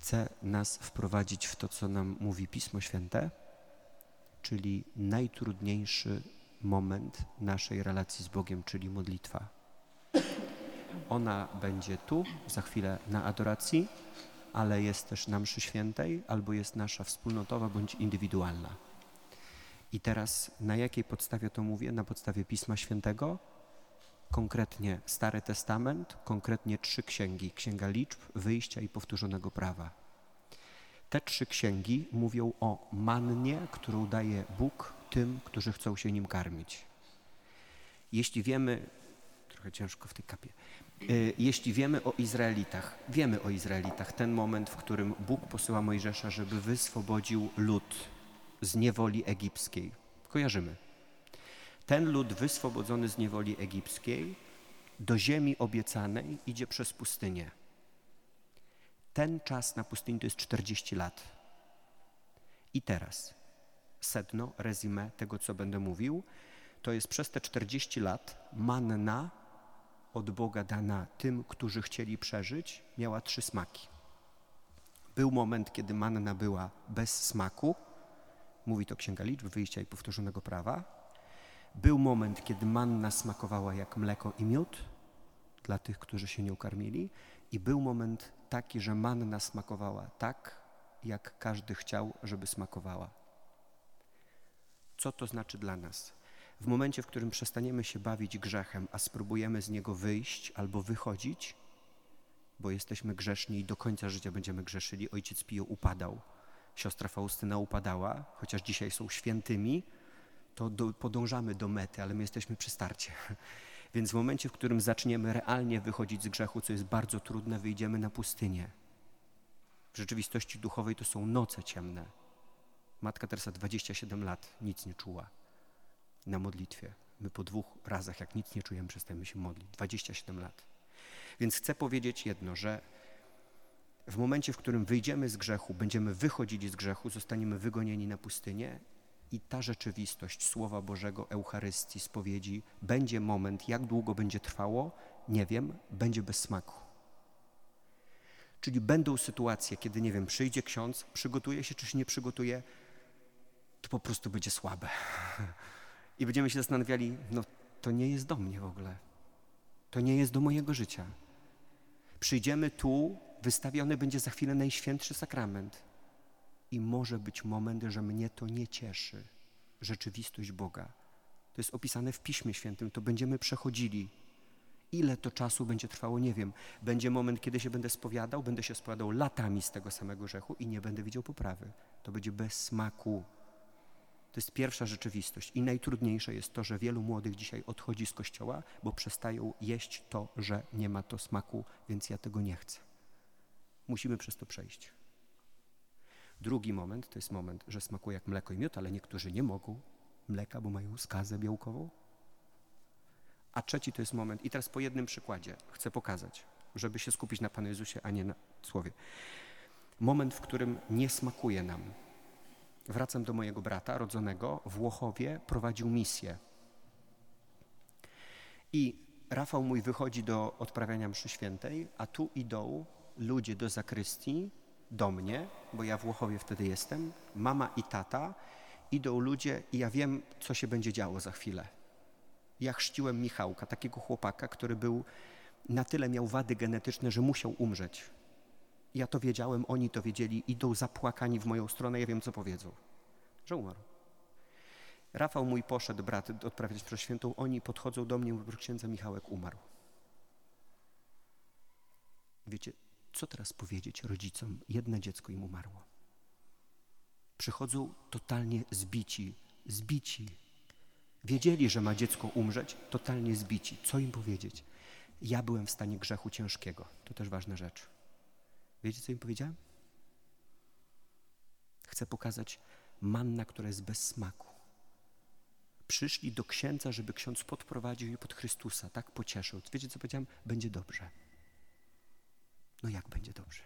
chce nas wprowadzić w to, co nam mówi Pismo Święte, czyli najtrudniejszy moment naszej relacji z Bogiem, czyli modlitwa. Ona będzie tu, za chwilę na adoracji, ale jest też na mszy świętej, albo jest nasza wspólnotowa bądź indywidualna. I teraz na jakiej podstawie to mówię? Na podstawie Pisma Świętego, konkretnie Stary Testament, konkretnie 3 księgi. Księga Liczb, Wyjścia i Powtórzonego Prawa. Te 3 księgi mówią o mannie, którą daje Bóg tym, którzy chcą się nim karmić. Jeśli wiemy, trochę ciężko w tej kapie, jeśli wiemy o Izraelitach, ten moment, w którym Bóg posyła Mojżesza, żeby wyswobodził lud z niewoli egipskiej. Kojarzymy. Ten lud wyswobodzony z niewoli egipskiej do ziemi obiecanej idzie przez pustynię. Ten czas na pustyni to jest 40 lat. I teraz sedno, rezime tego, co będę mówił, to jest przez te 40 lat manna od Boga dana tym, którzy chcieli przeżyć, miała 3 smaki. Był moment, kiedy manna była bez smaku, mówi to Księga Liczb, Wyjścia i Powtórzonego Prawa. Był moment, kiedy manna smakowała jak mleko i miód dla tych, którzy się nią karmili, i był moment taki, że manna smakowała tak, jak każdy chciał, żeby smakowała. Co to znaczy dla nas? W momencie, w którym przestaniemy się bawić grzechem, a spróbujemy z niego wyjść albo wychodzić, bo jesteśmy grzeszni i do końca życia będziemy grzeszyli. Ojciec Pio upadał, siostra Faustyna upadała, chociaż dzisiaj są świętymi, to podążamy do mety, ale my jesteśmy przy starcie. Więc w momencie, w którym zaczniemy realnie wychodzić z grzechu, co jest bardzo trudne, wyjdziemy na pustynię. W rzeczywistości duchowej to są noce ciemne. Matka Teresa 27 lat nic nie czuła na modlitwie. My po 2 razach, jak nic nie czujemy, przestajemy się modlić. 27 lat. Więc chcę powiedzieć jedno, że w momencie, w którym wyjdziemy z grzechu, będziemy wychodzili z grzechu, zostaniemy wygonieni na pustynię i ta rzeczywistość Słowa Bożego, Eucharystii, spowiedzi, będzie moment, jak długo będzie trwało, nie wiem, będzie bez smaku. Czyli będą sytuacje, kiedy, nie wiem, przyjdzie ksiądz, przygotuje się, czy się nie przygotuje, to po prostu będzie słabe. I będziemy się zastanawiali, no to nie jest do mnie w ogóle. To nie jest do mojego życia. Przyjdziemy tu, wystawiony będzie za chwilę Najświętszy Sakrament. I może być moment, że mnie to nie cieszy. Rzeczywistość Boga. To jest opisane w Piśmie Świętym, to będziemy przechodzili. Ile to czasu będzie trwało, nie wiem. Będzie moment, kiedy się będę się spowiadał latami z tego samego grzechu i nie będę widział poprawy. To będzie bez smaku. To jest pierwsza rzeczywistość. I najtrudniejsze jest to, że wielu młodych dzisiaj odchodzi z kościoła, bo przestają jeść to, że nie ma to smaku, więc ja tego nie chcę. Musimy przez to przejść. Drugi moment to jest moment, że smakuje jak mleko i miód, ale niektórzy nie mogą mleka, bo mają skazę białkową. A trzeci to jest moment, i teraz po jednym przykładzie chcę pokazać, żeby się skupić na Panu Jezusie, a nie na Słowie. Moment, w którym nie smakuje nam. Wracam do mojego brata rodzonego, w Łochowie prowadził misję. I Rafał mój wychodzi do odprawiania mszy świętej, a tu idą ludzie do zakrystii, do mnie, bo ja w Łochowie wtedy jestem, mama i tata, idą ludzie i ja wiem, co się będzie działo za chwilę. Ja chrzciłem Michałka, takiego chłopaka, który na tyle miał wady genetyczne, że musiał umrzeć. Ja to wiedziałem, oni to wiedzieli, idą zapłakani w moją stronę, ja wiem, co powiedzą, że umarł. Rafał mój poszedł, brat, odprawiać mszę świętą, oni podchodzą do mnie i mówią, księdza Michałek umarł. Wiecie, co teraz powiedzieć rodzicom? Jedno dziecko im umarło. Przychodzą totalnie zbici. Wiedzieli, że ma dziecko umrzeć, totalnie zbici. Co im powiedzieć? Ja byłem w stanie grzechu ciężkiego. To też ważna rzecz. Wiecie, co im powiedziałem? Chcę pokazać manna, która jest bez smaku. Przyszli do księdza, żeby ksiądz podprowadził je pod Chrystusa, tak pocieszył. Wiecie, co powiedziałem? Będzie dobrze. No jak będzie dobrze?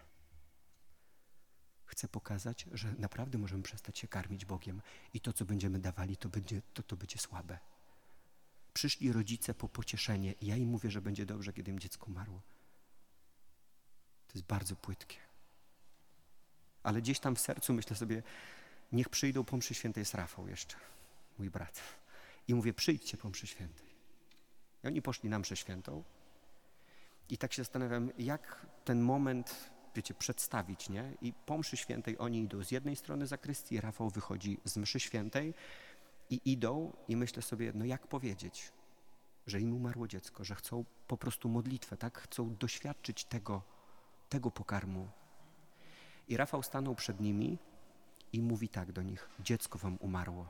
Chcę pokazać, że naprawdę możemy przestać się karmić Bogiem i to, co będziemy dawali, to będzie słabe. Przyszli rodzice po pocieszenie i ja im mówię, że będzie dobrze, kiedy im dziecko umarło. To jest bardzo płytkie. Ale gdzieś tam w sercu myślę sobie, niech przyjdą po mszy świętej, jest Rafał jeszcze, mój brat. I mówię, przyjdźcie po mszy świętej. I oni poszli na mszę świętą i tak się zastanawiam, jak ten moment, wiecie, przedstawić, nie? I po mszy świętej oni idą z jednej strony zakrystii, Rafał wychodzi z mszy świętej i idą i myślę sobie, no jak powiedzieć, że im umarło dziecko, że chcą po prostu modlitwę, tak? Chcą doświadczyć tego pokarmu. I Rafał stanął przed nimi i mówi tak do nich, dziecko wam umarło.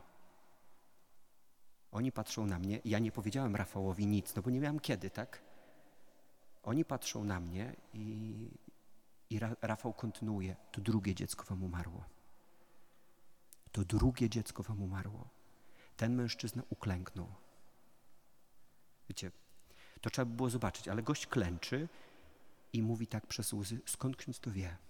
Oni patrzą na mnie, ja nie powiedziałem Rafałowi nic, no bo nie miałem kiedy, tak? Oni patrzą na mnie i Rafał kontynuuje, to drugie dziecko wam umarło. To drugie dziecko wam umarło. Ten mężczyzna uklęknął. Wiecie, to trzeba by było zobaczyć, ale gość klęczy i mówi tak przez łzy, skąd ksiądz to wie?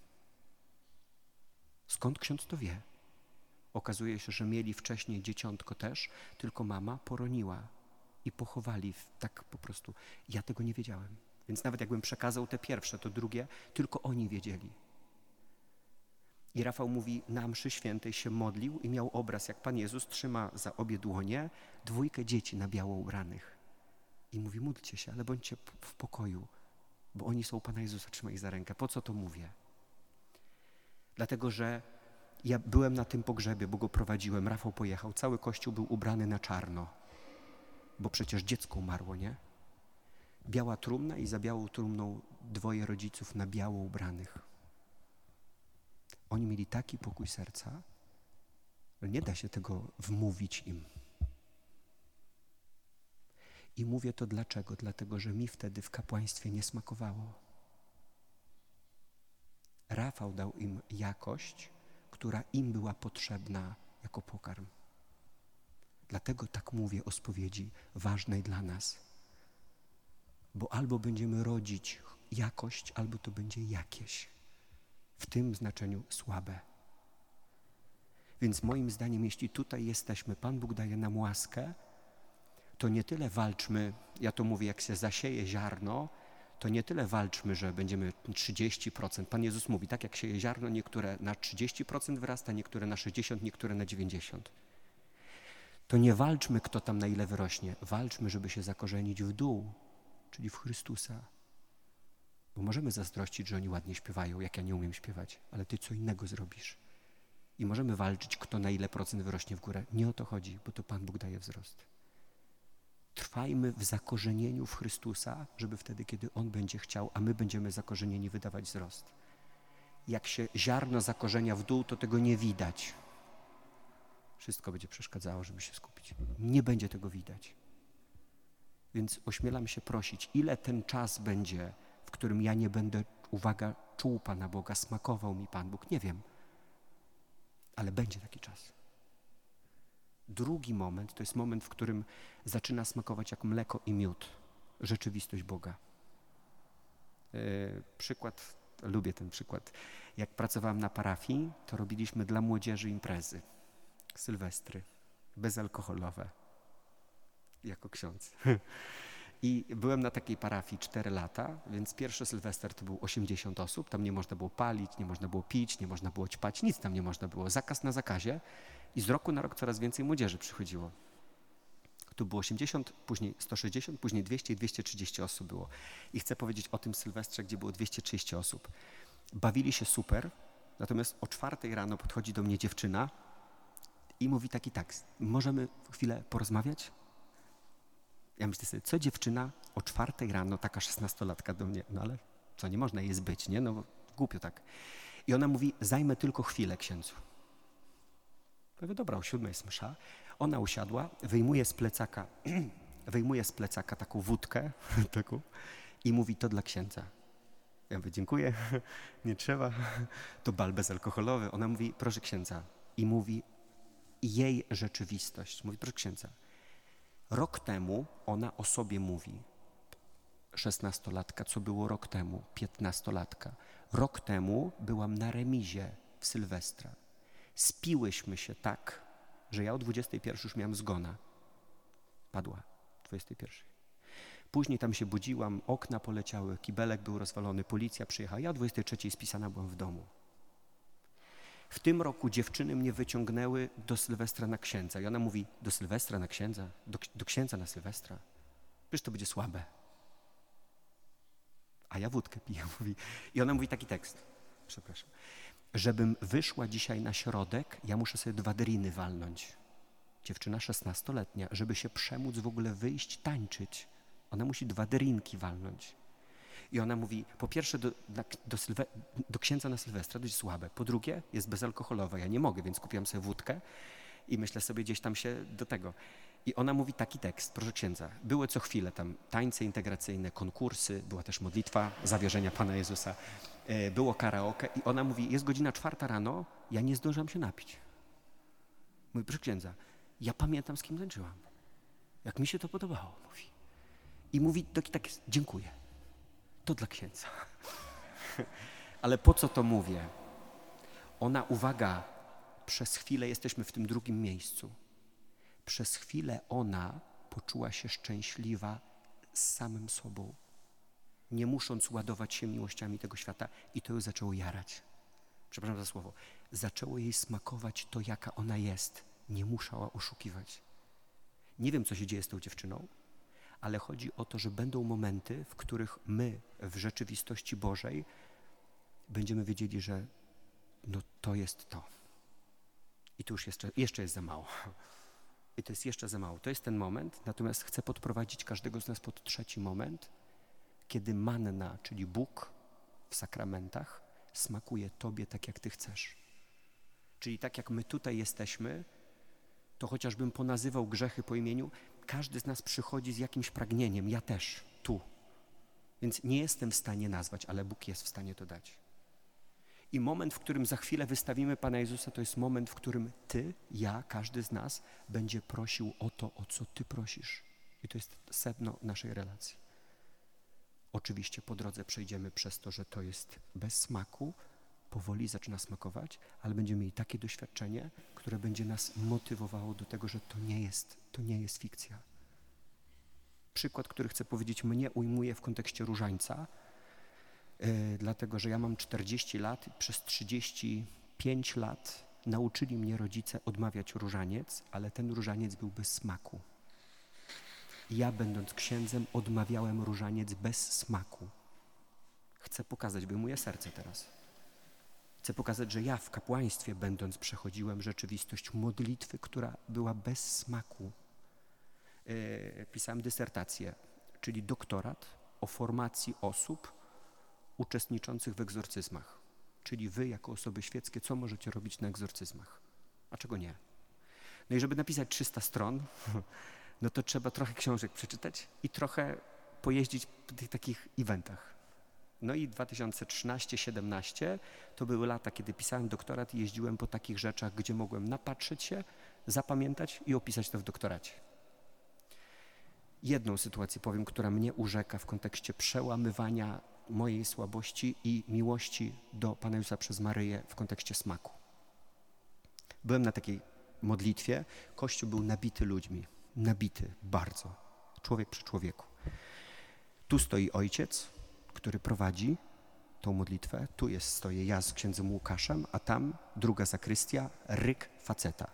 Skąd ksiądz to wie? Okazuje się, że mieli wcześniej dzieciątko też, tylko mama poroniła i pochowali tak po prostu. Ja tego nie wiedziałem. Więc nawet jakbym przekazał te pierwsze, to drugie, tylko oni wiedzieli. I Rafał mówi, na mszy świętej się modlił i miał obraz, jak Pan Jezus trzyma za obie dłonie 2 dzieci na biało ubranych. I mówi, módlcie się, ale bądźcie w pokoju, bo oni są Pana Jezusa, trzyma ich za rękę. Po co to mówię? Dlatego, że ja byłem na tym pogrzebie, bo go prowadziłem, Rafał pojechał, cały kościół był ubrany na czarno, bo przecież dziecko umarło, nie? Biała trumna i za białą trumną 2 rodziców na biało ubranych. Oni mieli taki pokój serca, że nie da się tego wmówić im. I mówię to dlaczego? Dlatego, że mi wtedy w kapłaństwie nie smakowało. Rafał dał im jakość, która im była potrzebna jako pokarm. Dlatego tak mówię o spowiedzi ważnej dla nas. Bo albo będziemy rodzić jakość, albo to będzie jakieś. W tym znaczeniu słabe. Więc moim zdaniem, jeśli tutaj jesteśmy, Pan Bóg daje nam łaskę, to nie tyle walczmy, ja to mówię, jak się zasieje ziarno, to nie tyle walczmy, że będziemy 30%. Pan Jezus mówi, tak jak sieje ziarno, niektóre na 30% wyrasta, niektóre na 60%, niektóre na 90%. To nie walczmy, kto tam na ile wyrośnie. Walczmy, żeby się zakorzenić w dół, czyli w Chrystusa. Bo możemy zazdrościć, że oni ładnie śpiewają, jak ja nie umiem śpiewać, ale ty co innego zrobisz. I możemy walczyć, kto na ile procent wyrośnie w górę. Nie o to chodzi, bo to Pan Bóg daje wzrost. Trwajmy w zakorzenieniu w Chrystusa, żeby wtedy, kiedy On będzie chciał, a my będziemy zakorzenieni, wydawać wzrost. Jak się ziarno zakorzenia w dół, to tego nie widać. Wszystko będzie przeszkadzało, żeby się skupić. Nie będzie tego widać. Więc ośmielam się prosić, ile ten czas będzie, w którym ja nie będę, uwaga, czuł Pana Boga, smakował mi Pan Bóg, nie wiem. Ale będzie taki czas. Drugi moment to jest moment, w którym zaczyna smakować jak mleko i miód rzeczywistość Boga. Przykład, lubię ten przykład. Jak pracowałem na parafii, to robiliśmy dla młodzieży imprezy, sylwestry, bezalkoholowe, jako ksiądz. I byłem na takiej parafii 4 lata, więc pierwszy sylwester to był 80 osób, tam nie można było palić, nie można było pić, nie można było ćpać, nic tam nie można było, zakaz na zakazie i z roku na rok coraz więcej młodzieży przychodziło. Tu było 80, później 160, później 200 i 230 osób było. I chcę powiedzieć o tym sylwestrze, gdzie było 230 osób. Bawili się super, natomiast o 4 rano podchodzi do mnie dziewczyna i mówi tak, możemy chwilę porozmawiać? Ja myślę sobie, co dziewczyna o 4 rano, taka 16-latka do mnie, no ale co, nie można jej zbyć, nie? No głupio tak. I ona mówi, zajmę tylko chwilę, księdzu. Ja mówię, dobra, o 7 jest msza. Ona usiadła, wyjmuje z plecaka taką wódkę taką, i mówi, to dla księdza. Ja mówię, dziękuję, nie trzeba, to bal bezalkoholowy. Ona mówi, proszę księdza. I mówi jej rzeczywistość. Mówi, proszę księdza. Rok temu ona o sobie mówi, 16-latka, co było rok temu, 15-latka. Rok temu byłam na remizie w Sylwestra. Spiłyśmy się tak, że ja o 21 już miałam zgona. Padła 21. Później tam się budziłam, okna poleciały, kibelek był rozwalony, policja przyjechała. Ja o 23 spisana byłam w domu. W tym roku dziewczyny mnie wyciągnęły do Sylwestra na księdza. I ona mówi, do Sylwestra na księdza? Do księdza na Sylwestra? Przecież to będzie słabe. A ja wódkę piję, mówi. I ona mówi taki tekst, przepraszam. Żebym wyszła dzisiaj na środek, ja muszę sobie 2 driny walnąć. Dziewczyna 16-letnia, żeby się przemóc w ogóle wyjść, tańczyć. Ona musi 2 drinki walnąć. I ona mówi, po pierwsze do księdza na Sylwestra dość słabe, po drugie jest bezalkoholowe, ja nie mogę, więc kupiłam sobie wódkę i myślę sobie gdzieś tam się do tego. I ona mówi taki tekst, proszę księdza, były co chwilę tam tańce integracyjne, konkursy, była też modlitwa zawierzenia Pana Jezusa, było karaoke i ona mówi, jest godzina 4 rano, ja nie zdążam się napić. Mówi, proszę księdza, ja pamiętam, z kim tańczyłam, jak mi się to podobało, mówi. I mówi taki tekst, dziękuję. To dla księdza. Ale po co to mówię? Ona, uwaga, przez chwilę jesteśmy w tym drugim miejscu. Przez chwilę ona poczuła się szczęśliwa z samym sobą, nie musząc ładować się miłościami tego świata i to ją zaczęło jarać. Przepraszam za słowo. Zaczęło jej smakować to, jaka ona jest. Nie musiała oszukiwać. Nie wiem, co się dzieje z tą dziewczyną, ale chodzi o to, że będą momenty, w których my w rzeczywistości Bożej będziemy wiedzieli, że no to jest to. I to już jeszcze jest za mało. I to jest jeszcze za mało. To jest ten moment, natomiast chcę podprowadzić każdego z nas pod 3. moment, kiedy manna, czyli Bóg w sakramentach, smakuje Tobie tak, jak Ty chcesz. Czyli tak, jak my tutaj jesteśmy, to chociażbym ponazywał grzechy po imieniu, każdy z nas przychodzi z jakimś pragnieniem, ja też, tu. Więc nie jestem w stanie nazwać, ale Bóg jest w stanie to dać. I moment, w którym za chwilę wystawimy Pana Jezusa, to jest moment, w którym Ty, ja, każdy z nas będzie prosił o to, o co Ty prosisz. I to jest sedno naszej relacji. Oczywiście po drodze przejdziemy przez to, że to jest bez smaku, powoli zaczyna smakować, ale będziemy mieli takie doświadczenie, które będzie nas motywowało do tego, że to nie jest fikcja. Przykład, który chcę powiedzieć, mnie ujmuje w kontekście różańca, dlatego, że ja mam 40 lat i przez 35 lat nauczyli mnie rodzice odmawiać różaniec, ale ten różaniec był bez smaku. Ja, będąc księdzem, odmawiałem różaniec bez smaku. Chcę pokazać, wyjmuję serce teraz. Chcę pokazać, że ja w kapłaństwie będąc przechodziłem rzeczywistość modlitwy, która była bez smaku. Pisałem dysertację, czyli doktorat o formacji osób uczestniczących w egzorcyzmach. Czyli wy jako osoby świeckie, co możecie robić na egzorcyzmach, a czego nie. No i żeby napisać 300 stron, no to trzeba trochę książek przeczytać i trochę pojeździć po tych takich eventach. No i 2013-17 to były lata, kiedy pisałem doktorat i jeździłem po takich rzeczach, gdzie mogłem napatrzeć się, zapamiętać i opisać to w doktoracie. Jedną sytuację powiem, która mnie urzeka w kontekście przełamywania mojej słabości i miłości do Pana Jezusa przez Maryję w kontekście smaku. Byłem na takiej modlitwie, Kościół był nabity ludźmi, nabity bardzo, człowiek przy człowieku. Tu stoi ojciec, który prowadzi tą modlitwę, stoję ja z księdzem Łukaszem, a tam druga zakrystia, ryk faceta.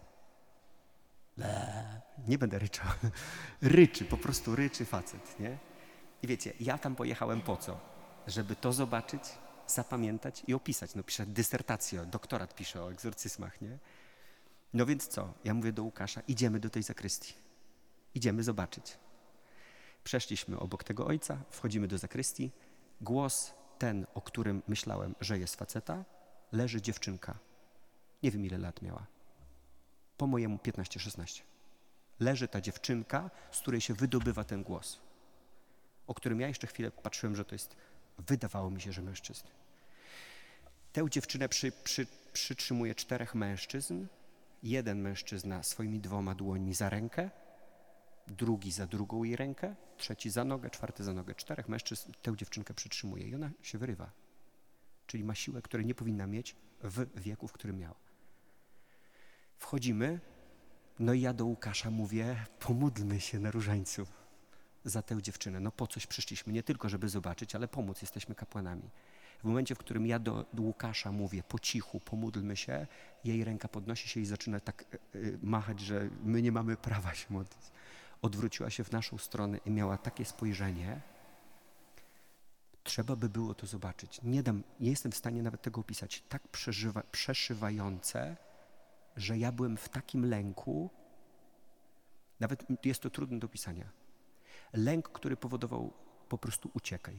Nie będę ryczał. Ryczy, po prostu ryczy facet, nie? I wiecie, ja tam pojechałem po co? Żeby to zobaczyć, zapamiętać i opisać. No piszę dysertację, doktorat piszę o egzorcyzmach, nie? No więc co? Ja mówię do Łukasza, idziemy do tej zakrystii. Idziemy zobaczyć. Przeszliśmy obok tego ojca, wchodzimy do zakrystii. Głos ten, o którym myślałem, że jest faceta, leży dziewczynka. Nie wiem, ile lat miała. Po mojemu 15-16. Leży ta dziewczynka, z której się wydobywa ten głos, o którym ja jeszcze chwilę patrzyłem, że to jest, wydawało mi się, że mężczyzny. Tę dziewczynę przytrzymuje 4 mężczyzn. Jeden mężczyzna swoimi 2 dłońmi za rękę, drugi za drugą jej rękę, trzeci za nogę, 4 za nogę. 4 mężczyzn tę dziewczynkę przytrzymuje i ona się wyrywa. Czyli ma siłę, której nie powinna mieć w wieku, w którym miała. Wchodzimy, no i ja do Łukasza mówię, pomódlmy się na różańcu za tę dziewczynę. No po coś przyszliśmy, nie tylko żeby zobaczyć, ale pomóc, jesteśmy kapłanami. W momencie, w którym ja do Łukasza mówię po cichu, pomódlmy się, jej ręka podnosi się i zaczyna tak machać, że my nie mamy prawa się modlić. Odwróciła się w naszą stronę i miała takie spojrzenie. Trzeba by było to zobaczyć. Nie jestem w stanie nawet tego opisać. Tak przeszywające, że ja byłem w takim lęku, nawet jest to trudne do opisania. Lęk, który powodował po prostu uciekaj.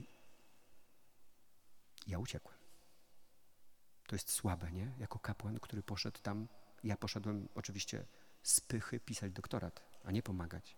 Ja uciekłem. To jest słabe, nie? Jako kapłan, który poszedł tam, ja poszedłem oczywiście z pychy pisać doktorat, a nie pomagać.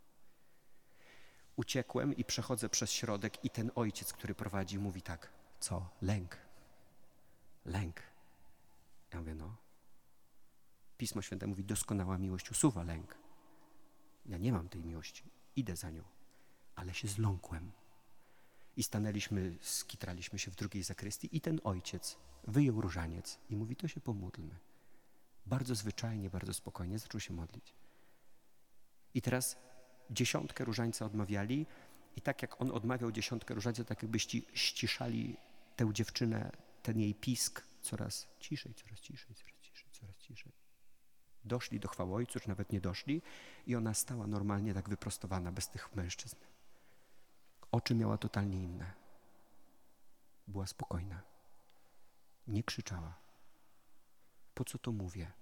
Uciekłem i przechodzę przez środek i ten ojciec, który prowadzi, mówi tak, co? Lęk. Lęk. Ja mówię, no. Pismo Święte mówi, doskonała miłość usuwa lęk. Ja nie mam tej miłości, idę za nią, ale się zląkłem. I skitraliśmy się w drugiej zakrystii i ten ojciec wyjął różaniec i mówi, to się pomódlmy. Bardzo zwyczajnie, bardzo spokojnie zaczął się modlić. I teraz 10 różańca odmawiali i tak jak on odmawiał 10 różańca, tak jakby ściszali tę dziewczynę, ten jej pisk coraz ciszej, coraz ciszej, coraz ciszej, coraz ciszej. Doszli do chwały Ojcu, czy nawet nie doszli i ona stała normalnie tak wyprostowana, bez tych mężczyzn. Oczy miała totalnie inne. Była spokojna. Nie krzyczała. Po co to mówię?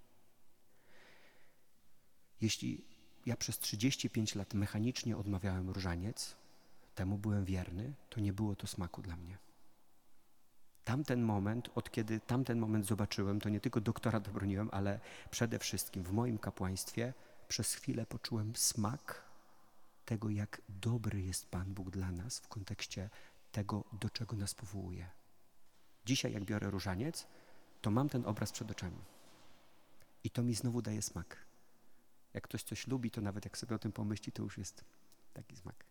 Jeśli ja przez 35 lat mechanicznie odmawiałem różaniec, temu byłem wierny, to nie było to smaku dla mnie. Tamten moment, od kiedy tamten moment zobaczyłem, to nie tylko doktorat obroniłem, ale przede wszystkim w moim kapłaństwie przez chwilę poczułem smak tego, jak dobry jest Pan Bóg dla nas w kontekście tego, do czego nas powołuje. Dzisiaj, jak biorę różaniec, to mam ten obraz przed oczami. I to mi znowu daje smak. Jak ktoś coś lubi, to nawet jak sobie o tym pomyśli, to już jest taki smak.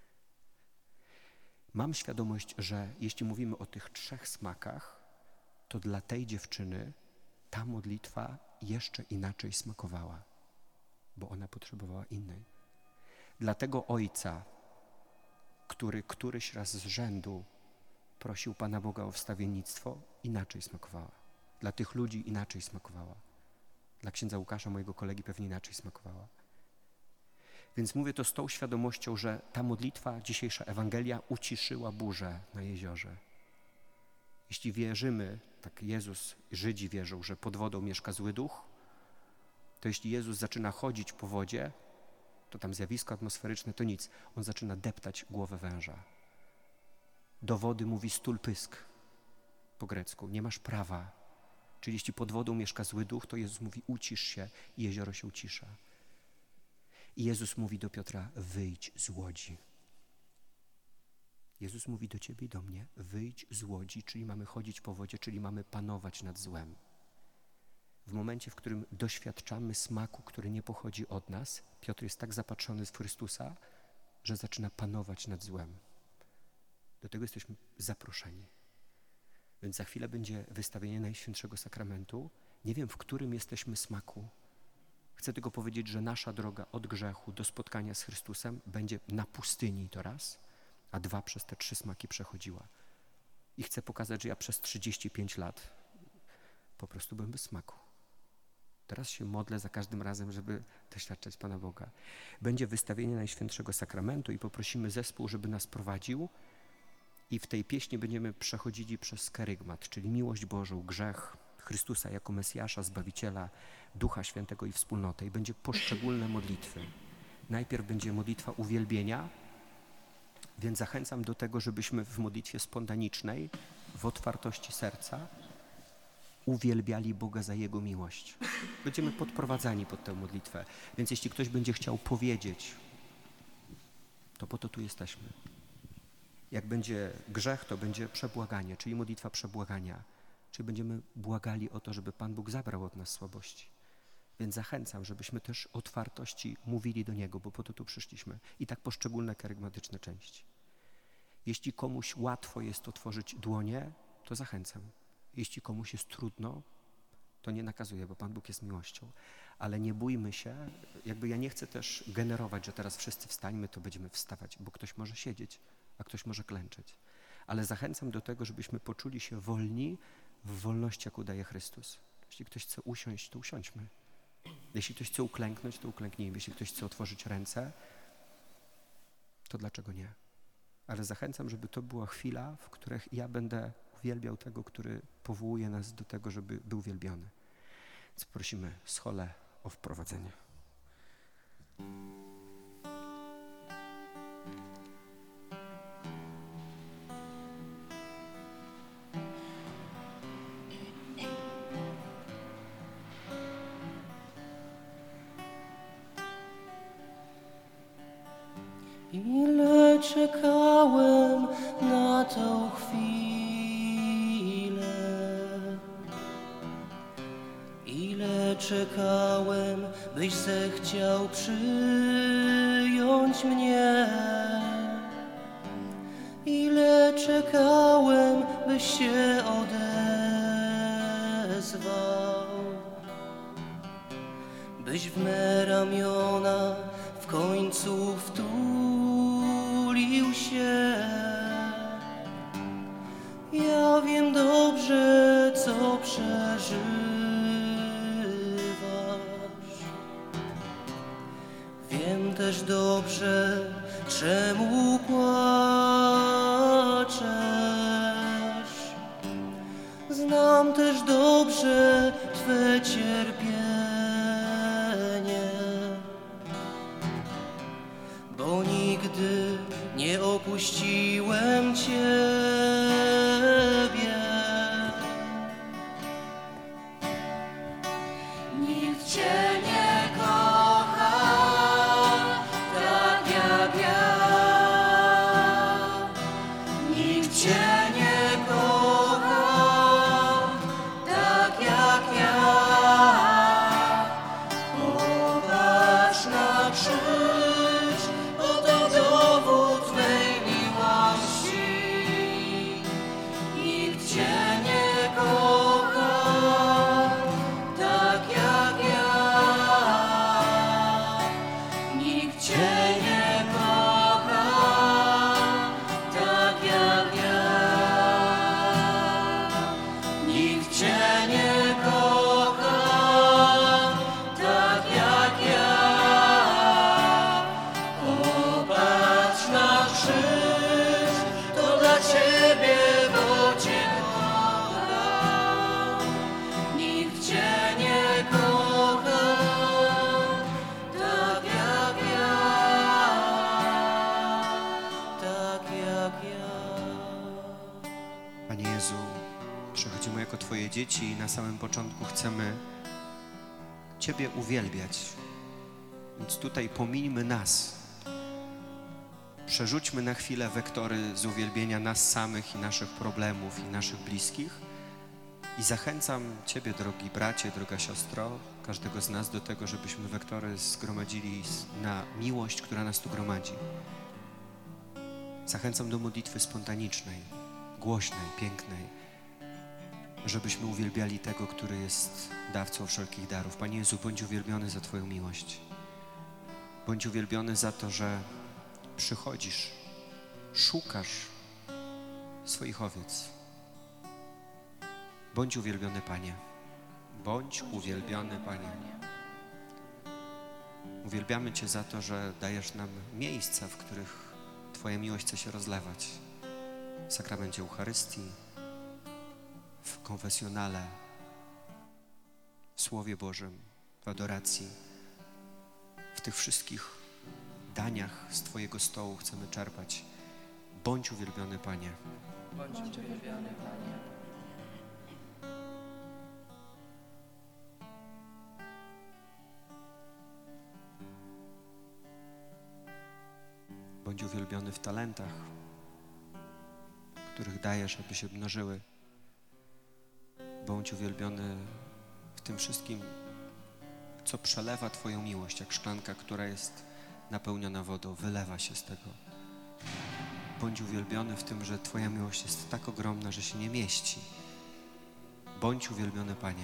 Mam świadomość, że jeśli mówimy o tych 3 smakach, to dla tej dziewczyny ta modlitwa jeszcze inaczej smakowała, bo ona potrzebowała innej. Dla tego ojca, który któryś raz z rzędu prosił Pana Boga o wstawiennictwo, inaczej smakowała. Dla tych ludzi inaczej smakowała. Dla księdza Łukasza, mojego kolegi, pewnie inaczej smakowała. Więc mówię to z tą świadomością, że ta modlitwa, dzisiejsza Ewangelia uciszyła burzę na jeziorze. Jeśli wierzymy, tak Jezus, Żydzi wierzą, że pod wodą mieszka zły duch, to jeśli Jezus zaczyna chodzić po wodzie, to tam zjawisko atmosferyczne to nic. On zaczyna deptać głowę węża. Do wody mówi stul pysk po grecku. Nie masz prawa. Czyli jeśli pod wodą mieszka zły duch, to Jezus mówi ucisz się i jezioro się ucisza. I Jezus mówi do Piotra, wyjdź z łodzi. Jezus mówi do ciebie i do mnie, wyjdź z łodzi, czyli mamy chodzić po wodzie, czyli mamy panować nad złem. W momencie, w którym doświadczamy smaku, który nie pochodzi od nas, Piotr jest tak zapatrzony w Chrystusa, że zaczyna panować nad złem. Do tego jesteśmy zaproszeni. Więc za chwilę będzie wystawienie Najświętszego Sakramentu. Nie wiem, w którym jesteśmy smaku. Chcę tylko powiedzieć, że nasza droga od grzechu do spotkania z Chrystusem będzie na pustyni to raz, a 2 przez te 3 smaki przechodziła. I chcę pokazać, że ja przez 35 lat po prostu byłem bez smaku. Teraz się modlę za każdym razem, żeby doświadczać Pana Boga. Będzie wystawienie Najświętszego Sakramentu i poprosimy zespół, żeby nas prowadził i w tej pieśni będziemy przechodzili przez kerygmat, czyli miłość Bożą, grzech, Chrystusa jako Mesjasza, Zbawiciela, Ducha Świętego i wspólnotę. I będzie poszczególne modlitwy. Najpierw będzie modlitwa uwielbienia, więc zachęcam do tego, żebyśmy w modlitwie spontanicznej, w otwartości serca uwielbiali Boga za Jego miłość. Będziemy podprowadzani pod tę modlitwę. Więc jeśli ktoś będzie chciał powiedzieć, to po to tu jesteśmy. Jak będzie grzech, to będzie przebłaganie, czyli modlitwa przebłagania. Czyli będziemy błagali o to, żeby Pan Bóg zabrał od nas słabości. Więc zachęcam, żebyśmy też otwartości mówili do Niego, bo po to tu przyszliśmy. I tak poszczególne kerygmatyczne części. Jeśli komuś łatwo jest otworzyć dłonie, to zachęcam. Jeśli komuś jest trudno, to nie nakazuję, bo Pan Bóg jest miłością. Ale nie bójmy się, jakby ja nie chcę też generować, że teraz wszyscy wstańmy, to będziemy wstawać, bo ktoś może siedzieć, a ktoś może klęczeć. ale zachęcam do tego, żebyśmy poczuli się wolni w wolności, jaką daje Chrystus. Jeśli ktoś chce usiąść, to usiądźmy. Jeśli ktoś chce uklęknąć, to uklęknijmy. Jeśli ktoś chce otworzyć ręce, to dlaczego nie? Ale zachęcam, żeby to była chwila, w której ja będę uwielbiał tego, który powołuje nas do tego, żeby był wielbiony. Więc prosimy Scholę o wprowadzenie. Ile czekałem na tę chwilę, ile czekałem, byś zechciał przyjąć mnie, ile czekałem, byś się odezwał, byś w me ramiona w końcu wtulił się. Ja wiem dobrze, co przeżywasz. Wiem też dobrze, czemu płaczesz. Znam też dobrze Twe cierpienie, bo nigdy nie opuściłem Ciebie. Nikt Cię nie kocha tak jak ja. Nikt Cię nie kocha tak jak ja. Popatrz na krzyż, oto dowód mej miłości. Nikt Cię nie kocha tak jak ja. Nikt Cię nie kocha tak jak ja. Nikt Cię nie kocha tak jak ja. Popatrz na krzyż, to dla Ciebie, bo Cię kocham. Nikt Cię nie kocha tak jak ja. Tak jak ja. Panie Jezu, przychodzimy jako Twoje dzieci i na samym początku chcemy Ciebie uwielbiać. Więc tutaj pomińmy nas. Przerzućmy na chwilę wektory z uwielbienia nas samych i naszych problemów i naszych bliskich. I zachęcam Ciebie, drogi bracie, droga siostro, każdego z nas do tego, żebyśmy wektory zgromadzili na miłość, która nas tu gromadzi. Zachęcam do modlitwy spontanicznej, głośnej, pięknej, żebyśmy uwielbiali tego, który jest dawcą wszelkich darów. Panie Jezu, bądź uwielbiony za Twoją miłość. Bądź uwielbiony za to, że przychodzisz, szukasz swoich owiec. Bądź uwielbiony, Panie. Bądź uwielbiony, Panie. Uwielbiamy Cię za to, że dajesz nam miejsca, w których Twoja miłość chce się rozlewać. W sakramencie Eucharystii, w konfesjonale, w Słowie Bożym, w adoracji. W tych wszystkich daniach z Twojego stołu chcemy czerpać. Bądź uwielbiony, Panie. Bądź uwielbiony, Panie. Bądź uwielbiony w talentach, których dajesz, aby się mnożyły. Bądź uwielbiony w tym wszystkim, co przelewa Twoją miłość, jak szklanka, która jest napełniona wodą, wylewa się z tego. Bądź uwielbiony w tym, że Twoja miłość jest tak ogromna, że się nie mieści. Bądź uwielbiony, Panie.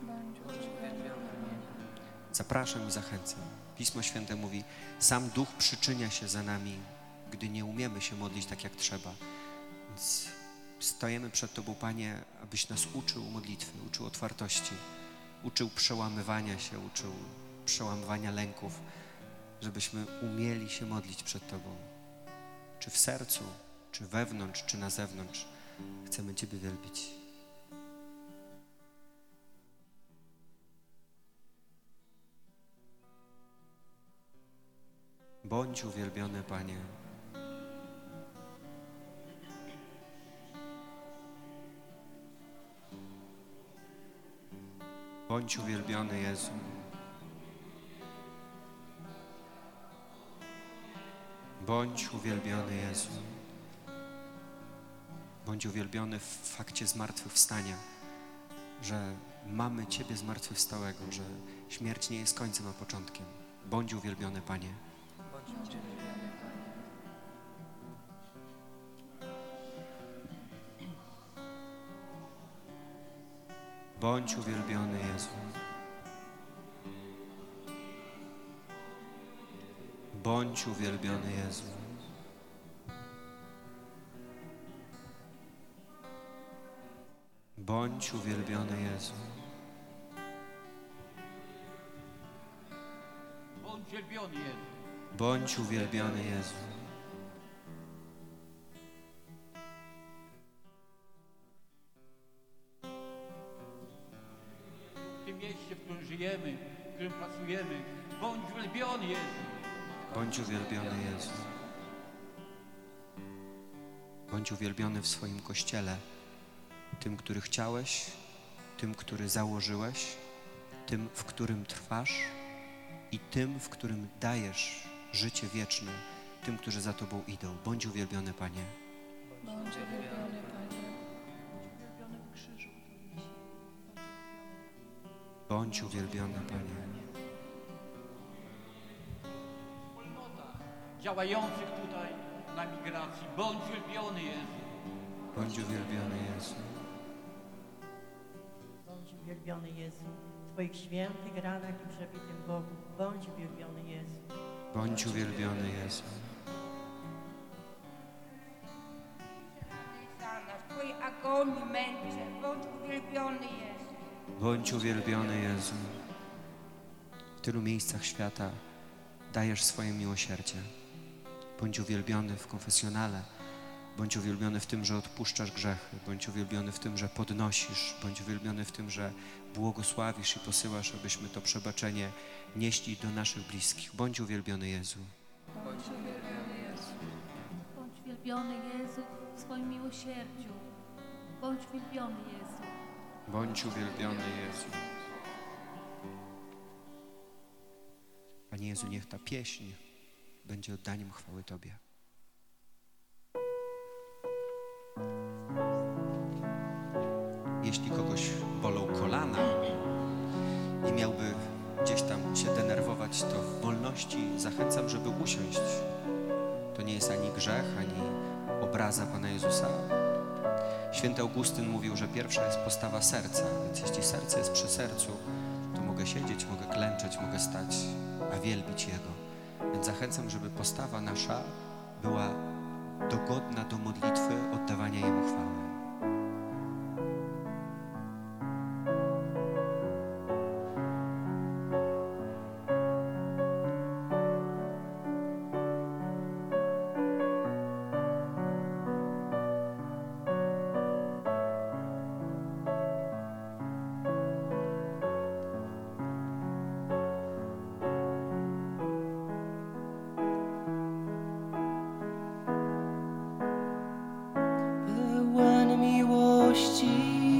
Zapraszam i zachęcam. Pismo Święte mówi, sam Duch przyczynia się za nami, gdy nie umiemy się modlić tak jak trzeba. Więc stajemy przed Tobą, Panie, abyś nas uczył modlitwy, uczył otwartości, uczył przełamywania się, uczył przełamywania lęków, żebyśmy umieli się modlić przed Tobą. Czy w sercu, czy wewnątrz, czy na zewnątrz. Chcemy Ciebie wielbić. Bądź uwielbiony, Panie. Bądź uwielbiony, Jezu. Bądź uwielbiony, Jezu. Bądź uwielbiony w fakcie zmartwychwstania, że mamy Ciebie zmartwychwstałego, że śmierć nie jest końcem, a początkiem. Bądź uwielbiony, Panie. Bądź uwielbiony, Jezu. Bądź uwielbiony, Jezu. Bądź uwielbiony, Jezu. Bądź uwielbiony, Jezu. Bądź uwielbiony, Jezu. W tym mieście, w którym żyjemy, w którym pracujemy, bądź uwielbiony, Jezu. Bądź uwielbiony, Jezu. Bądź uwielbiony w swoim Kościele, tym, który chciałeś, tym, który założyłeś, tym, w którym trwasz i tym, w którym dajesz życie wieczne tym, którzy za Tobą idą. Bądź uwielbiony, Panie. Bądź uwielbiony, Panie. Bądź uwielbiony, Panie. Działających tutaj na migracji, bądź uwielbiony, Jezu. Bądź uwielbiony, Jezu. Bądź uwielbiony, Jezu. W Twoich świętych ranach i przebitym Bogu. Bądź uwielbiony, Jezu. Bądź uwielbiony, Jezu. W Twojej agonii, męce, bądź uwielbiony, Jezu. Bądź uwielbiony, Jezu. W tylu miejscach świata dajesz swoje miłosierdzie. Bądź uwielbiony w konfesjonale. Bądź uwielbiony w tym, że odpuszczasz grzechy. Bądź uwielbiony w tym, że podnosisz. Bądź uwielbiony w tym, że błogosławisz i posyłasz, abyśmy to przebaczenie nieśli do naszych bliskich. Bądź uwielbiony, Jezu. Bądź uwielbiony, Jezu. Bądź uwielbiony, Jezu, w swoim miłosierdziu. Bądź uwielbiony, Jezu. Bądź uwielbiony, Jezu. Panie Jezu, niech ta pieśń będzie oddaniem chwały Tobie. Jeśli kogoś bolą kolana i miałby gdzieś tam się denerwować, to w wolności zachęcam, żeby usiąść. To nie jest ani grzech, ani obraza Pana Jezusa. Święty Augustyn mówił, że pierwsza jest postawa serca, więc jeśli serce jest przy sercu, to mogę siedzieć, mogę klęczeć, mogę stać, a wielbić Jego. Więc zachęcam, żeby postawa nasza była dogodna do modlitwy, oddawania Jemu chwały. Pełen miłości,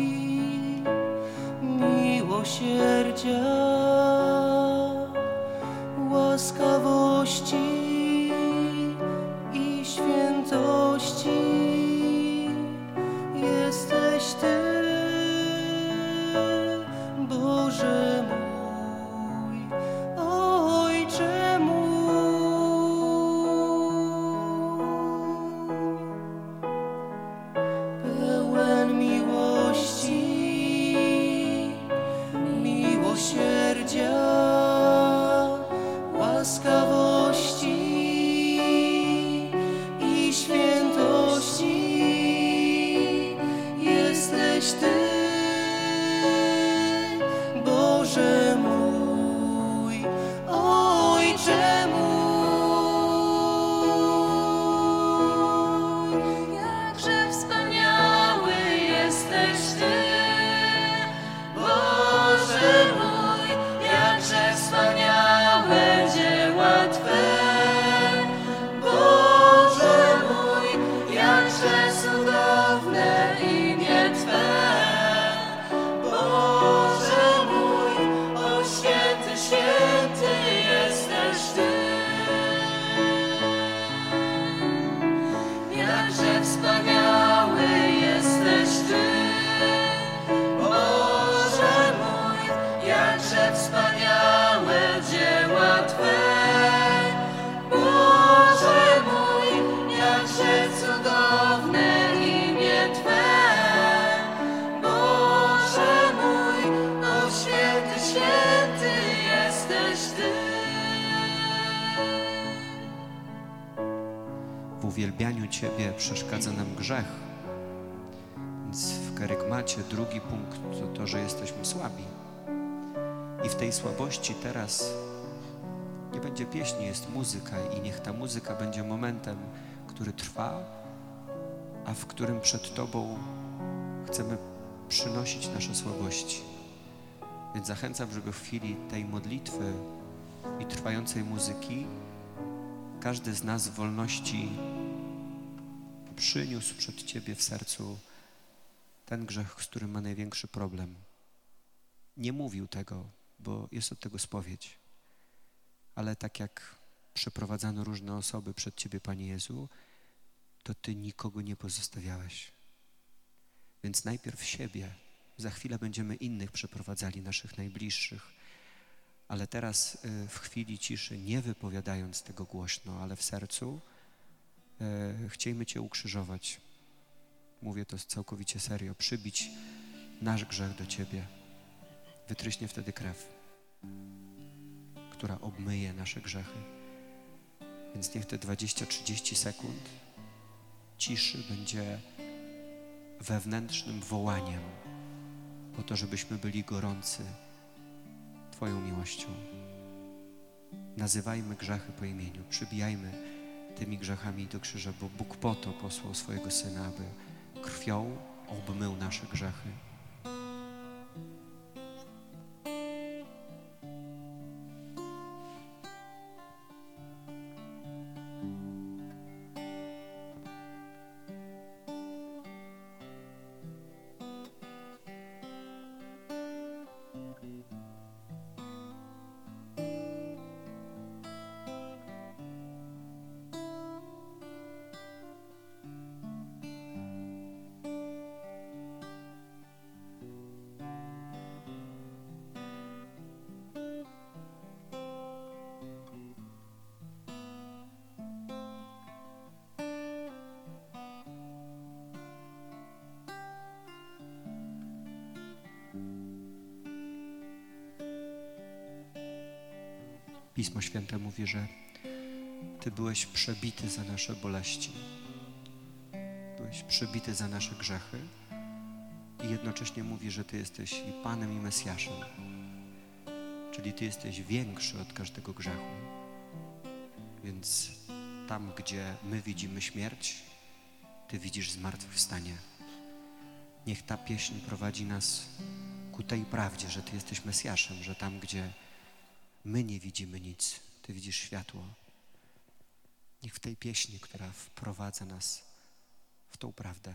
miłosierdzia, łaskawości i świętości jesteś Ty, Boże mój, Ojcze mój. Pełen miłości, miłosierdzia, łaskawości i świętości uwielbianiu Ciebie przeszkadza nam grzech. Więc w kerygmacie drugi punkt to to, że jesteśmy słabi. I w tej słabości teraz nie będzie pieśni, jest muzyka i niech ta muzyka będzie momentem, który trwa, a w którym przed Tobą chcemy przynosić nasze słabości. Więc zachęcam, żeby w chwili tej modlitwy i trwającej muzyki każdy z nas w wolności przyniósł przed Ciebie w sercu ten grzech, z którym ma największy problem. Nie mówił tego, bo jest od tego spowiedź. Ale tak jak przeprowadzano różne osoby przed Ciebie, Panie Jezu, to Ty nikogo nie pozostawiałeś. Więc najpierw siebie, za chwilę będziemy innych przeprowadzali, naszych najbliższych. Ale teraz w chwili ciszy, nie wypowiadając tego głośno, ale w sercu, chciejmy Cię ukrzyżować. Mówię to całkowicie serio. Przybić nasz grzech do Ciebie. Wytryśnie wtedy krew, która obmyje nasze grzechy. Więc niech te 20-30 sekund ciszy będzie wewnętrznym wołaniem po to, żebyśmy byli gorący Twoją miłością. Nazywajmy grzechy po imieniu, przybijajmy tymi grzechami do krzyża, bo Bóg po to posłał swojego Syna, aby krwią obmył nasze grzechy. Pismo Święte mówi, że Ty byłeś przebity za nasze boleści. Byłeś przebity za nasze grzechy i jednocześnie mówi, że Ty jesteś i Panem, i Mesjaszem. Czyli Ty jesteś większy od każdego grzechu. Więc tam, gdzie my widzimy śmierć, Ty widzisz zmartwychwstanie. Niech ta pieśń prowadzi nas ku tej prawdzie, że Ty jesteś Mesjaszem, że tam, gdzie my nie widzimy nic, Ty widzisz światło. Niech w tej pieśni, która wprowadza nas w tą prawdę,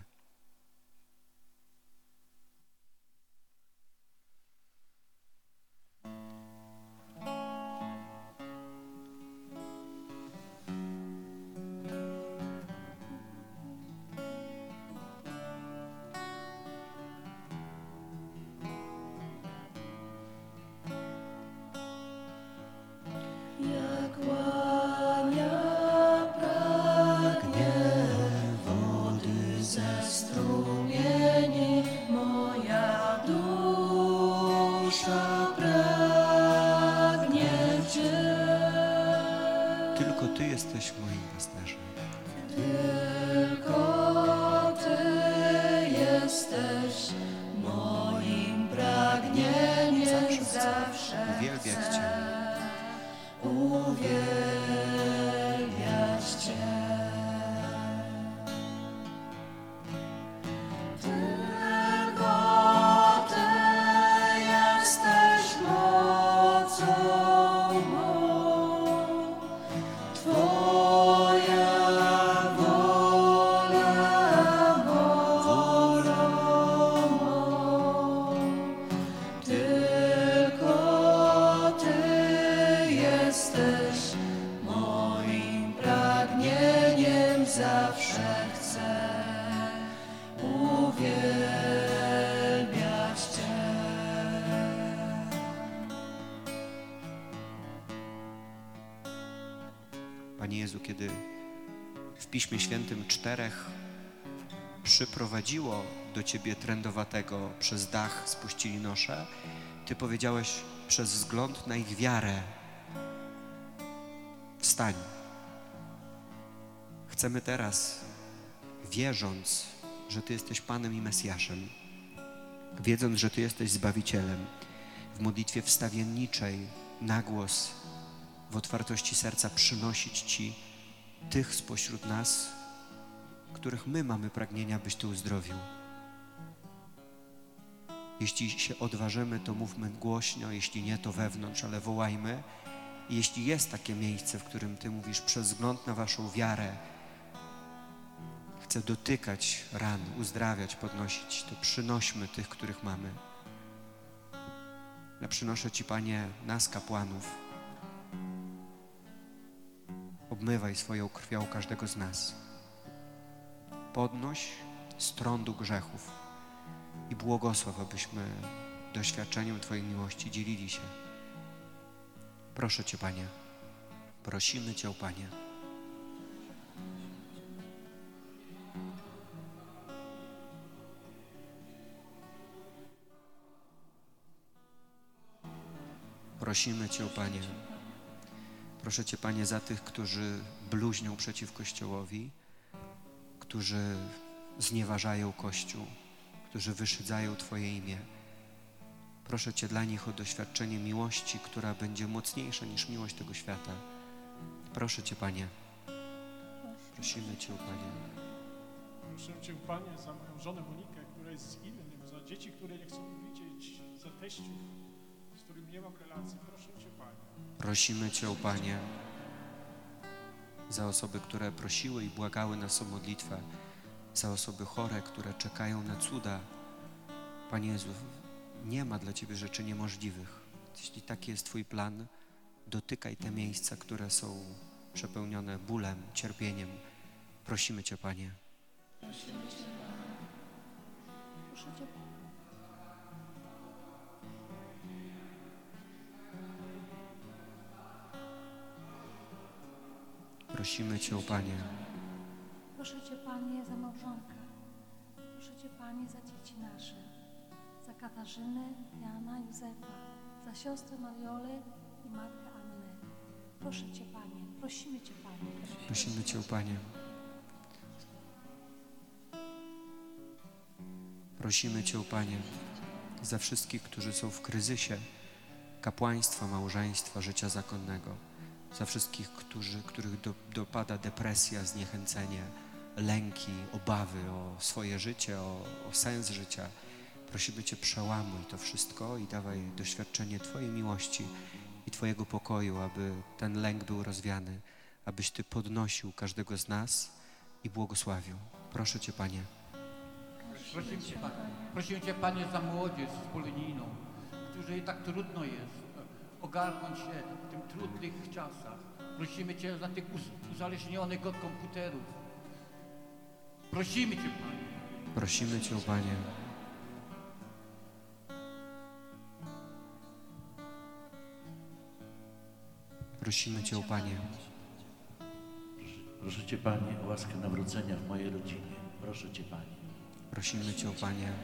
tylko Ty jesteś moim pasterzem. Tylko Ty jesteś moim pragnieniem, zawsze Uwielbiać Cię. uwielbiać Cię. Tylko Ty jesteś mocą mą, Twoja wola wolą mą. Tylko Ty jesteś moim pragnieniem, zawsze chcę uwielbiać Cię. Panie Jezu, kiedy w Piśmie Świętym 4 przyprowadziło do Ciebie trędowatego, przez dach spuścili nosze, Ty powiedziałeś przez wzgląd na ich wiarę: wstań. Chcemy teraz, wierząc, że Ty jesteś Panem i Mesjaszem, wiedząc, że Ty jesteś Zbawicielem, w modlitwie wstawienniczej, na głos, w otwartości serca przynosić Ci tych spośród nas, których my mamy pragnienia, byś Ty uzdrowił. Jeśli się odważymy, to mówmy głośno, jeśli nie, to wewnątrz, ale wołajmy. I jeśli jest takie miejsce, w którym Ty mówisz, przez wzgląd na Waszą wiarę chcę dotykać ran, uzdrawiać, podnosić, to przynośmy tych, których mamy. Ja przynoszę Ci, Panie, nas, kapłanów. Obmywaj swoją krwią każdego z nas. Podnoś z trądu grzechów i błogosław, abyśmy doświadczeniem Twojej miłości dzielili się. Proszę Cię, Panie, prosimy Cię, Panie. Prosimy Cię, Panie. Proszę Cię, Panie, za tych, którzy bluźnią przeciw Kościołowi, którzy znieważają Kościół, którzy wyszydzają Twoje imię. Proszę Cię dla nich o doświadczenie miłości, która będzie mocniejsza niż miłość tego świata. Proszę Cię, Panie. Prosimy Cię, Panie. Proszę Cię, Panie, za moją żonę Monikę, która jest z innym, za dzieci, które nie chcą mi widzieć, za teściów, z którymi nie mam relacji. Proszę Cię, Panie. Prosimy Cię, Panie, za osoby, które prosiły i błagały nas o modlitwę, za osoby chore, które czekają na cuda. Panie Jezu, nie ma dla Ciebie rzeczy niemożliwych. Jeśli taki jest Twój plan, dotykaj te miejsca, które są przepełnione bólem, cierpieniem. Prosimy Cię, Panie. Prosimy Cię, Panie. Proszę Cię, Prosimy Cię, Panie. Proszę Cię, Panie, za małżonkę. Proszę Cię, Panie, za dzieci nasze. Za Katarzynę, Jana, Józefa. Za siostrę Mariolę i matkę Annę. Proszę Cię, Panie. Prosimy Cię, Panie. Prosimy Cię, Panie. Prosimy Cię, Panie, za wszystkich, którzy są w kryzysie kapłaństwa, małżeństwa, życia zakonnego. Za wszystkich, których dopada depresja, zniechęcenie, lęki, obawy o swoje życie, o sens życia. Prosimy Cię, przełamuj to wszystko i dawaj doświadczenie Twojej miłości i Twojego pokoju, aby ten lęk był rozwiany, abyś Ty podnosił każdego z nas i błogosławił. Proszę Cię, Panie. Prosimy Cię, Panie, za młodzież z polonijną, której tak trudno jest ogarnąć się w tych trudnych czasach. Prosimy Cię za tych uzależnionych od komputerów. Prosimy Cię, Panie. Prosimy Cię, Panie. Prosimy Cię, Panie. Proszę Cię, Panie, o łaskę nawrócenia w mojej rodzinie. Proszę Cię, Panie. Prosimy Cię, Panie.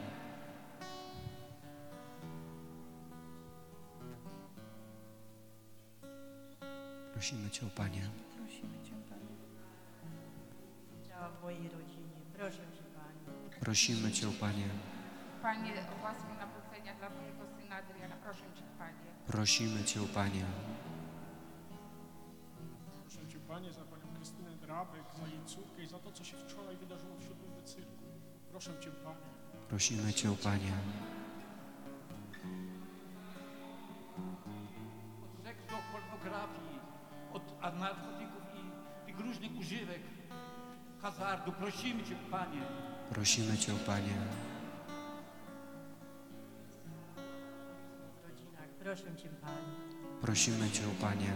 Prosimy Cię, Panie. Prosimy Cię, Panie. Działa w mojej rodzinie. Proszę Cię, Panie. Prosimy Cię, Panie. Panie, o łaskę nawrócenia dla mojego syna Adriana. Proszę Cię, Panie. Prosimy Cię, Panie. Proszę Cię, Panie, za Panią Krystynę Drabek, za jej córkę i za to, co się wczoraj wydarzyło w Siódmym Cyrku. Proszę Cię, Panie. Prosimy Cię, Panie. Od seksu, od pornografii, od narkotyków i tych różnych używek, hazardu. Prosimy Cię, Panie. Prosimy Cię, Panie. W rodzinach. Proszę Cię, Panie. Prosimy Cię, Panie.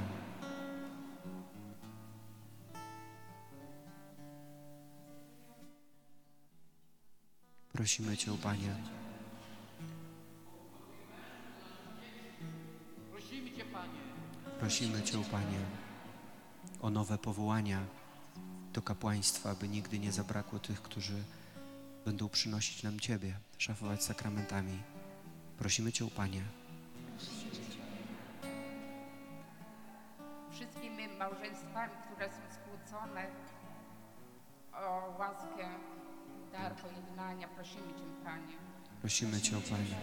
Prosimy Cię, Panie. Prosimy Cię, Panie. Prosimy Cię, Panie, o nowe powołania do kapłaństwa, aby nigdy nie zabrakło tych, którzy będą przynosić nam Ciebie, szafować sakramentami. Prosimy Cię, Panie. Wszystkimi małżeństwami, które są skłócone, o łaskę, dar pojednania. Prosimy Cię, Panie. Prosimy Cię, o Panie.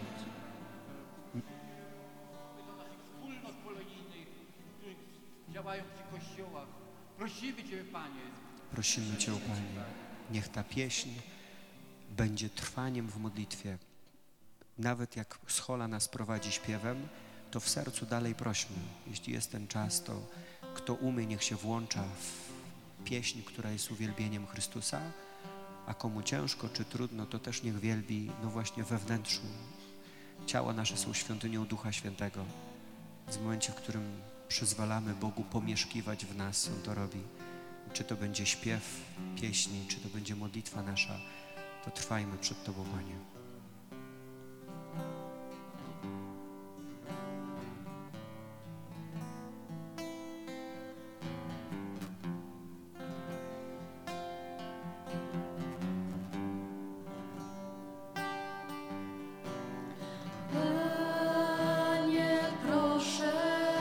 Do naszych wspólnot polonijnych, które działają przy kościołach. Prosimy Cię, Panie. Prosimy Cię, o Panie. Niech ta pieśń będzie trwaniem w modlitwie. Nawet jak schola nas prowadzi śpiewem, to w sercu dalej prośmy. Jeśli jest ten czas, to kto umie, niech się włącza w pieśń, która jest uwielbieniem Chrystusa, a komu ciężko czy trudno, to też niech wielbi, no właśnie we wnętrzu. Ciała nasze są świątynią Ducha Świętego. W momencie, w którym przyzwalamy Bogu pomieszkiwać w nas, On to robi. Czy to będzie śpiew pieśni, czy to będzie modlitwa nasza, to trwajmy przed Tobą, Panie. Panie, proszę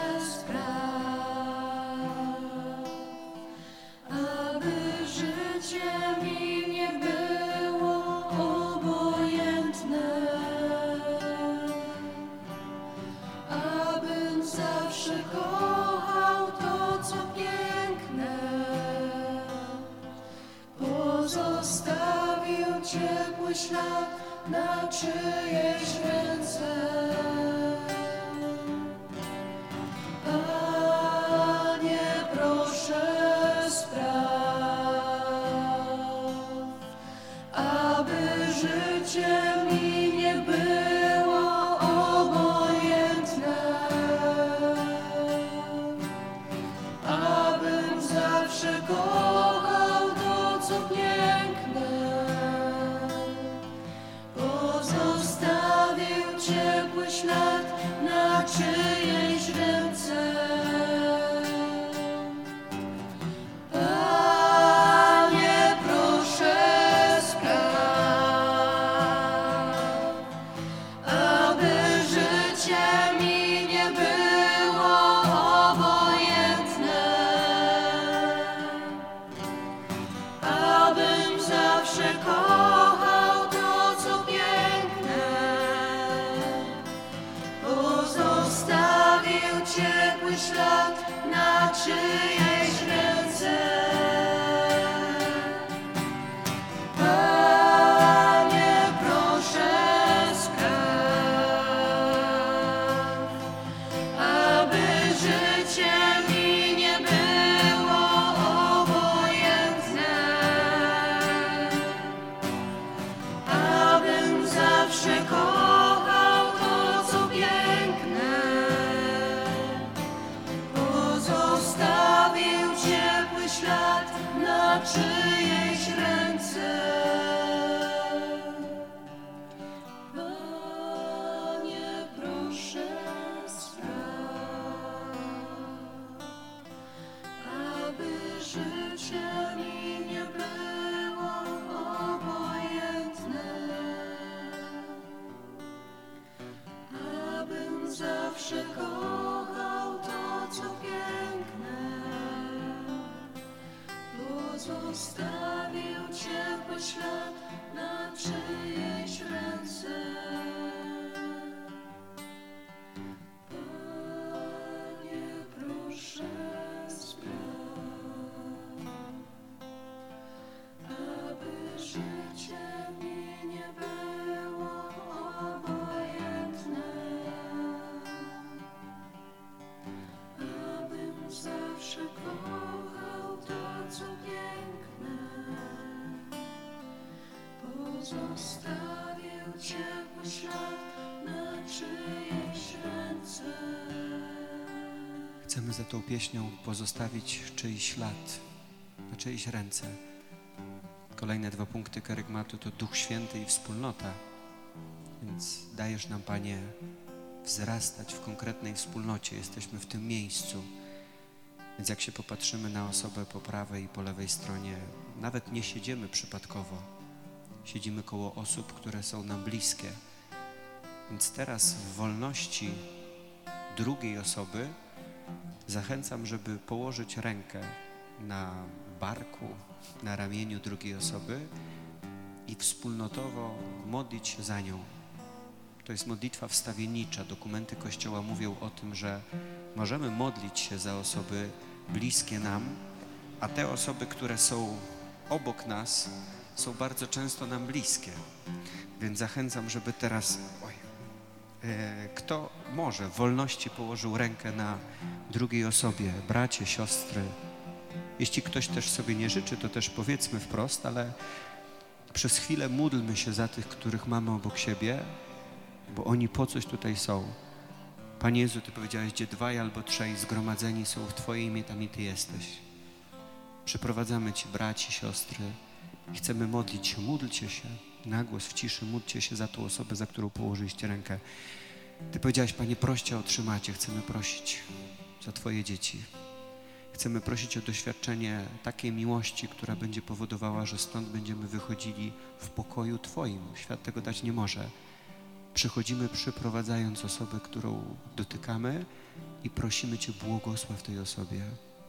spraw, aby życie mi nie było obojętne, abym zawsze kochał to, co piękne, pozostawił ciepły ślad na czyjeś ręce. Panie, proszę spraw, aby życie mi nie było obojętne, abym zawsze kochał to, co piękne, pozostawił ciepły ślad na czyjejś ręce. Panie, proszę spraw, aby życie mi nie było obojętne, abym zawsze kochał to, co piękne, pozostawił ciepły ślad na czyjejś ręce. Panie, proszę spraw, aby życie mi nie było obojętne, abym zawsze kochał to, co piękne, pozostawił ciepły ślad na czyjejś ręce. Panie, proszę spraw, aby życie mi nie było obojętne, abym zawsze kochał to, co piękne, pozostawił ciepły ślad na czyjejś ręce. Panie, proszę spraw, aby życie mi nie było obojętne, abym zawsze kochał to, co piękne, pozostawił ciepły ślad na czyjejś ręce. Chcemy za tą pieśnią pozostawić czyjś ślad, na czyjeś ręce. Kolejne 2 punkty kerygmatu to Duch Święty i wspólnota. Więc dajesz nam, Panie, wzrastać w konkretnej wspólnocie. Jesteśmy w tym miejscu. Więc jak się popatrzymy na osobę po prawej i po lewej stronie, nawet nie siedzimy przypadkowo. Siedzimy koło osób, które są nam bliskie. Więc teraz w wolności drugiej osoby zachęcam, żeby położyć rękę na barku, na ramieniu drugiej osoby i wspólnotowo modlić się za nią. To jest modlitwa wstawiennicza. Dokumenty Kościoła mówią o tym, że możemy modlić się za osoby bliskie nam, a te osoby, które są obok nas, są bardzo często nam bliskie. Więc zachęcam, żeby teraz kto może w wolności położył rękę na drugiej osobie, bracie, siostry. Jeśli ktoś też sobie nie życzy, to też powiedzmy wprost, ale przez chwilę módlmy się za tych, których mamy obok siebie, bo oni po coś tutaj są. Panie Jezu, Ty powiedziałeś, gdzie 2 albo 3 zgromadzeni są w Twoje imię, tam i Ty jesteś. Przyprowadzamy Ci braci, siostry i chcemy modlić się. Módlcie się na głos, w ciszy, módlcie się za tą osobę, za którą położyliście rękę. Ty powiedziałeś, Panie, proście, otrzymacie. Chcemy prosić za Twoje dzieci. Chcemy prosić o doświadczenie takiej miłości, która będzie powodowała, że stąd będziemy wychodzili w pokoju Twoim. Świat tego dać nie może. Przychodzimy, przyprowadzając osobę, którą dotykamy i prosimy Cię, błogosław tej osobie.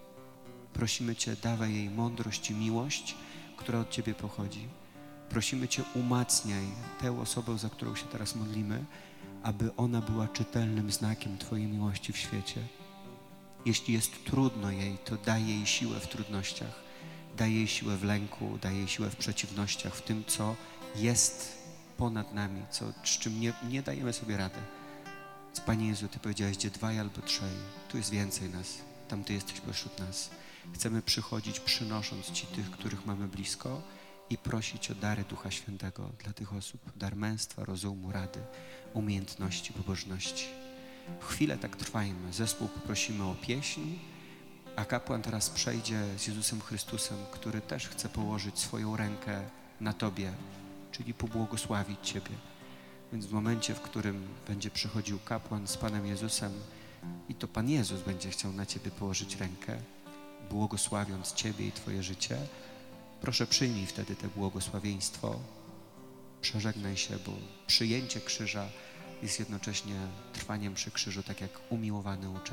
Prosimy Cię, dawaj jej mądrość i miłość, która od Ciebie pochodzi. Prosimy Cię, umacniaj tę osobę, za którą się teraz modlimy, aby ona była czytelnym znakiem Twojej miłości w świecie. Jeśli jest trudno jej, to daj jej siłę w trudnościach, daj jej siłę w lęku, daj jej siłę w przeciwnościach, w tym, co jest ponad nami, z czym nie dajemy sobie rady. Więc Panie Jezu, Ty powiedziałeś, gdzie 2 albo 3, tu jest więcej nas, tam Ty jesteś pośród nas. Chcemy przychodzić, przynosząc Ci tych, których mamy blisko i prosić o dary Ducha Świętego dla tych osób. Dar męstwa, rozumu, rady, umiejętności, pobożności. Chwilę tak trwajmy. Zespół poprosimy o pieśń, a kapłan teraz przejdzie z Jezusem Chrystusem, który też chce położyć swoją rękę na Tobie, czyli pobłogosławić Ciebie. Więc w momencie, w którym będzie przychodził kapłan z Panem Jezusem i to Pan Jezus będzie chciał na Ciebie położyć rękę, błogosławiąc Ciebie i Twoje życie, proszę przyjmij wtedy to błogosławieństwo, przeżegnaj się, bo przyjęcie krzyża jest jednocześnie trwaniem przy krzyżu, tak jak umiłowany uczeń.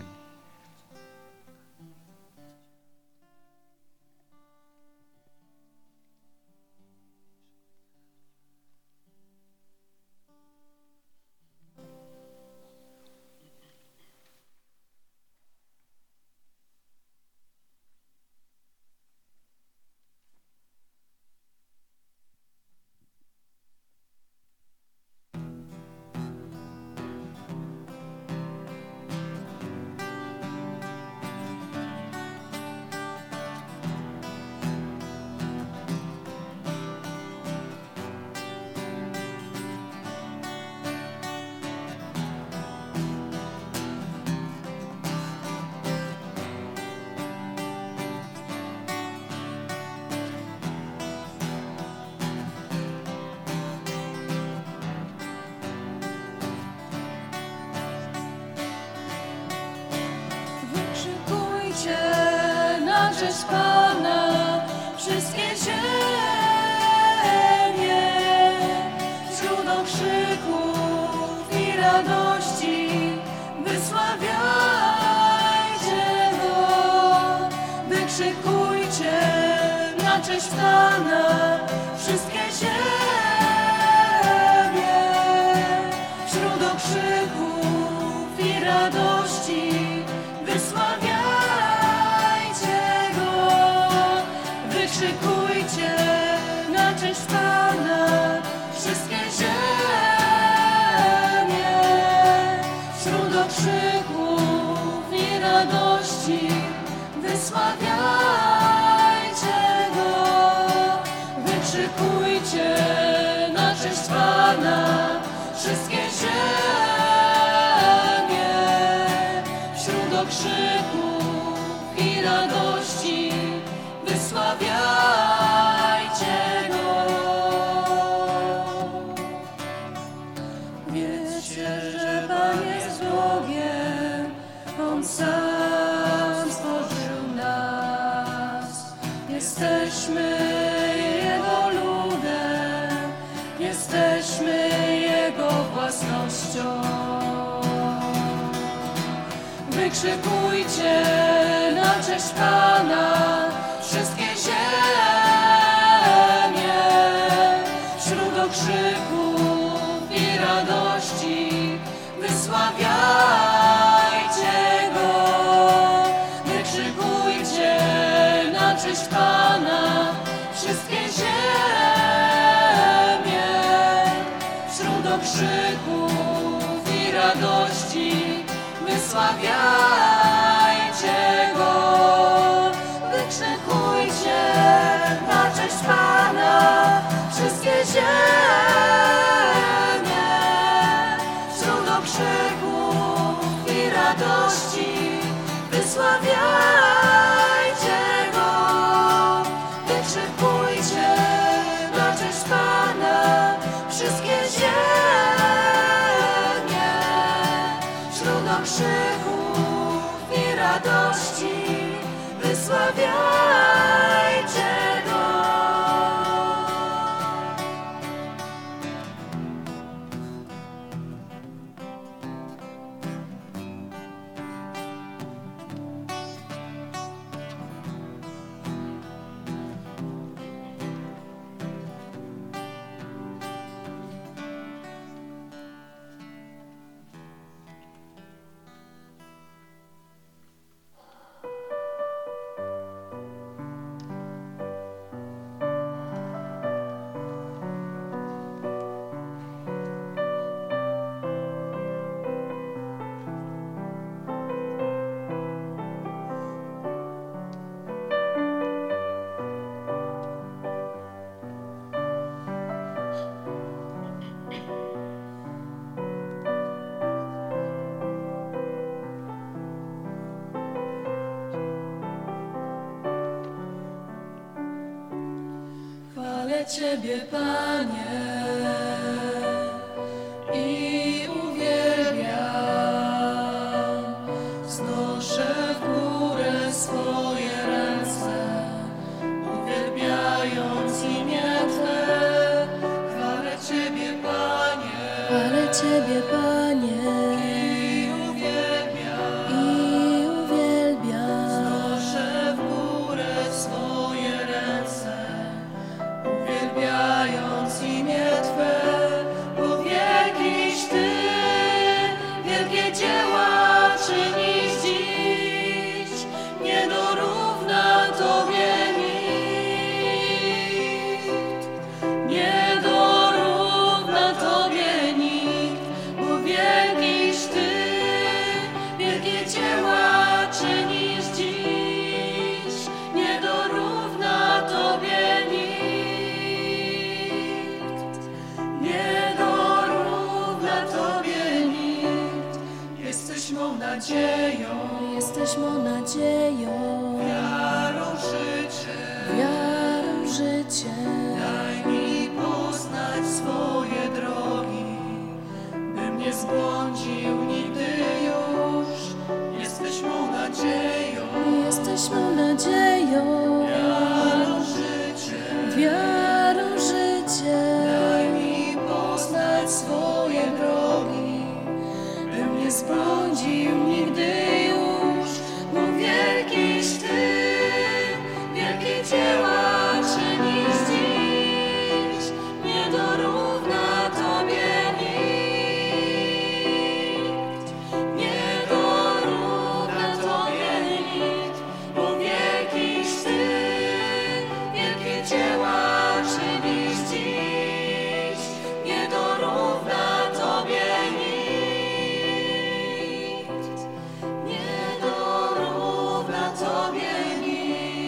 Przez Pana wszystkie ziemie, wśród okrzyków i radości wysławiajcie Go. Wykrzykujcie na cześć Pana wszystkie ziemie, wśród okrzyków i radości wysławiajcie. Wykrzykujcie na cześć Pana wszystkie ziemie, wśród okrzyków i radości wysławiajcie Go. Wykrzykujcie na cześć Pana wszystkie ziemie, wśród okrzyków i radości wysławiajcie Go. Wiedzcie, że Pan jest Bogiem, On sam stworzył nas. Jesteśmy Jego ludem, jesteśmy Jego własnością. Wykrzykujcie na cześć Pana wszystkie ziemie. Wśród okrzyków i radości wysławiajcie Go. Wykrzykujcie na cześć Pana wszystkie ziemie. Wśród okrzyków i radości wysławiajcie Go. Wykrzykujcie na cześć Pana wszystkie ziemie. Wśród okrzyków i radości wysławiajcie Go. Wykrzykujcie na cześć Pana wszystkie ziemie. Wśród okrzyków i radości wysławiajcie Go. Chwalę Ciebie, Panie, i uwielbiam. Znoszę w górę swoje ręce, uwielbiając imię Twe. Chwalę Ciebie, Panie, chwalę Ciebie, Panie, i uwielbiam. Znoszę w górę swoje ręce, uwielbiając imię Twe, bo wielkiś Ty, wielkie dzieła czynisz dziś, nie dorówna Tobie nikt, nie dorówna Tobie nikt, bo wielkiś Ty, wielkie dzieła czynisz dziś, nie dorówna Tobie nikt. Nie dorówna Tobie nikt. Jesteś mą nadzieją, jesteś mą nadzieją, wiarą życie, wiarą życie. Daj mi poznać swoje drogi, bym nie zbłądził nigdy już. Jesteś mą nadzieją, jesteś mą nadzieją, wiarą życie, wiarą życie. Daj mi poznać swoje drogi, bym nie zbłądził nigdy już, bo wielkiś Ty, wielkie dzieła czynisz dziś, nie dorówna Tobie nikt, nie dorówna Tobie nikt, bo wielkiś Ty, wielkie dzieła czynisz dziś, nie dorówna Tobie nikt, nie dorówna Tobie nikt.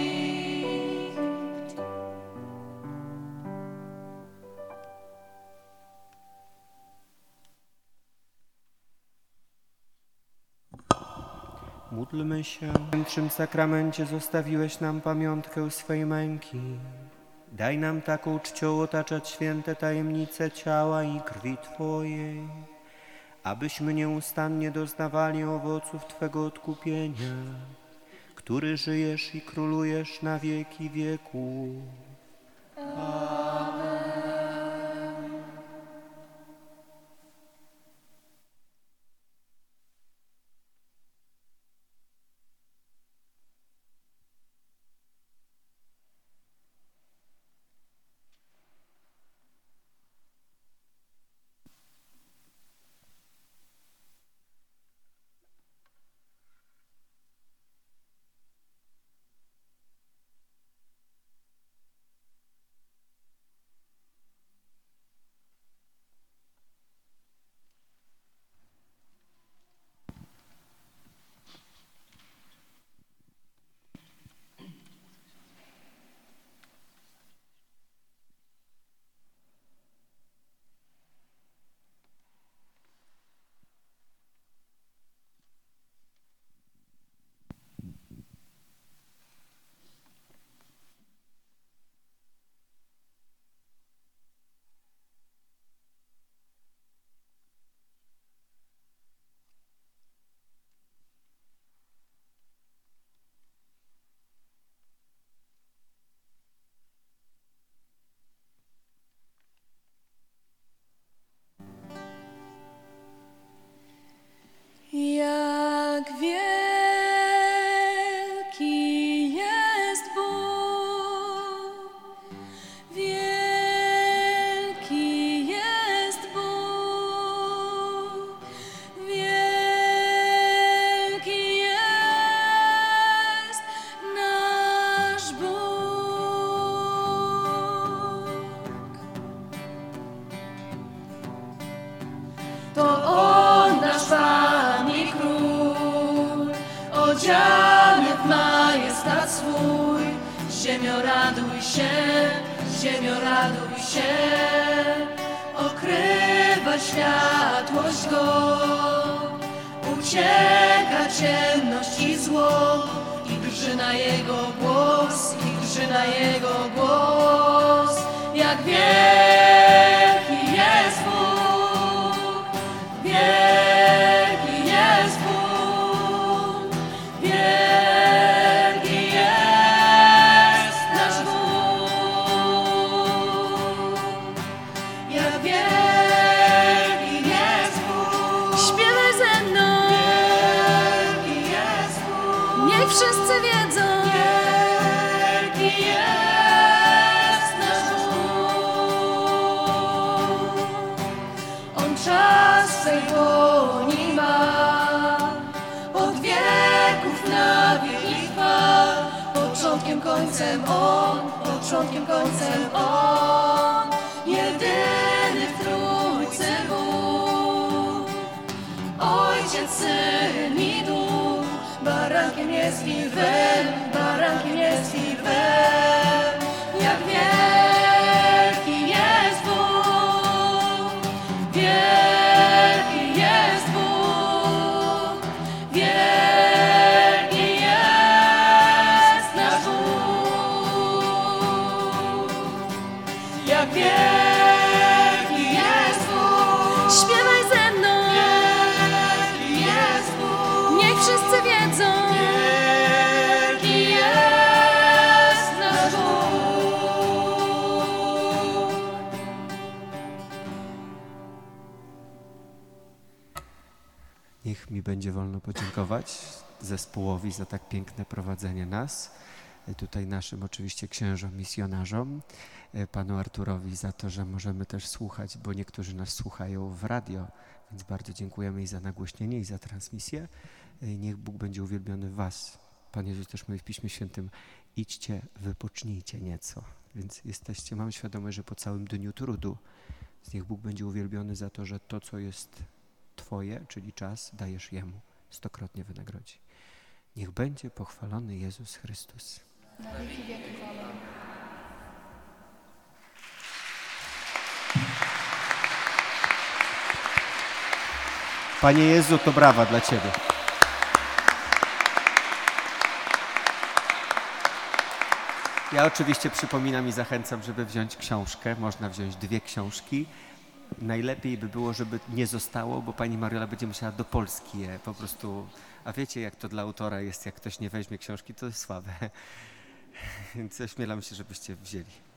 Módlmy się. W Świętszym Sakramencie zostawiłeś nam pamiątkę swej męki. Daj nam taką czcią otaczać święte tajemnice ciała i krwi Twojej, abyśmy nieustannie doznawali owoców Twego odkupienia, który żyjesz i królujesz na wieki wieków. odziany w majestat swój. Ziemio raduj się, ziemio raduj się, okrywa światłość go. Ucieka ciemność i zło i drży na jego głos, i drży na jego głos. Jak wielki jest Bóg, wielki jest Bóg, wielki jest nasz Bóg. Jak wielki jest Bóg, śpiewaj ze mną. Wielki jest Bóg, niech wszyscy wiedzą. Wielki jest nasz Bóg. On czas w swej dłoni ma, od wieków na wieki trwa. Początkiem, końcem On, początkiem, końcem On, jedyny w Trójcy Bóg. Ojciec, Syn i Duch, barankiem jest Wilwem, barankiem jest Wilwem. Jak wielki jest Bóg, wielki jest Bóg, wielki jest nasz Bóg. Jak wielki jest Bóg, śpiewaj ze mną. Wielki jest Bóg, niech wszyscy wiedzą. Wielki jest nasz Bóg. Niech mi będzie wolno podziękować zespołowi za tak piękne prowadzenie nas, tutaj naszym oczywiście księżom, misjonarzom, panu Arturowi za to, że możemy też słuchać, bo niektórzy nas słuchają w radio, więc bardzo dziękujemy i za nagłośnienie, i za transmisję. Niech Bóg będzie uwielbiony w was. Pan Jezus też mówi w Piśmie Świętym: idźcie, wypocznijcie nieco. Więc jesteście, mam świadomość, że po całym dniu trudu. Więc niech Bóg będzie uwielbiony za to, że to, co jest Twoje, czyli czas, dajesz Jemu. 100-krotnie wynagrodzi. Niech będzie pochwalony Jezus Chrystus. Na wieki wieków. Amen. Panie Jezu, to brawa dla Ciebie. Ja oczywiście przypominam i zachęcam, żeby wziąć książkę. Można wziąć 2 książki. Najlepiej by było, żeby nie zostało, bo pani Mariola będzie musiała do Polski je po prostu. A wiecie, jak to dla autora jest, jak ktoś nie weźmie książki, to jest słabe. Więc ośmielam się, żebyście wzięli.